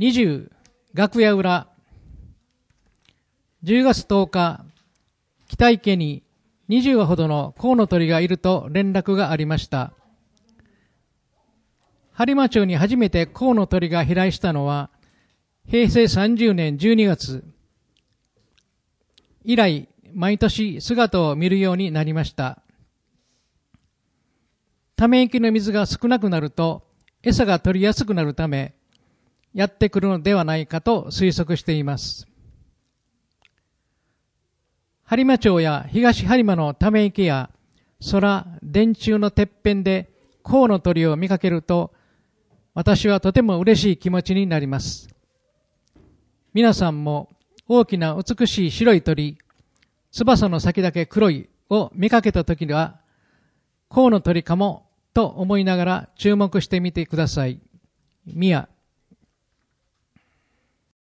20楽屋裏10月10日北池に20羽ほどのコウノトリがいると連絡がありました。播磨町に初めてコウノトリが飛来したのは平成30年12月。以来毎年姿を見るようになりました。ため池の水が少なくなると餌が取りやすくなるためやってくるのではないかと推測しています。播磨町や東播磨のため池や空、電柱のてっぺんでコウノトリを見かけると私はとても嬉しい気持ちになります。皆さんも大きな美しい白い鳥、翼の先だけ黒いを見かけたときにはコウノトリかもと思いながら注目してみてください。ミヤ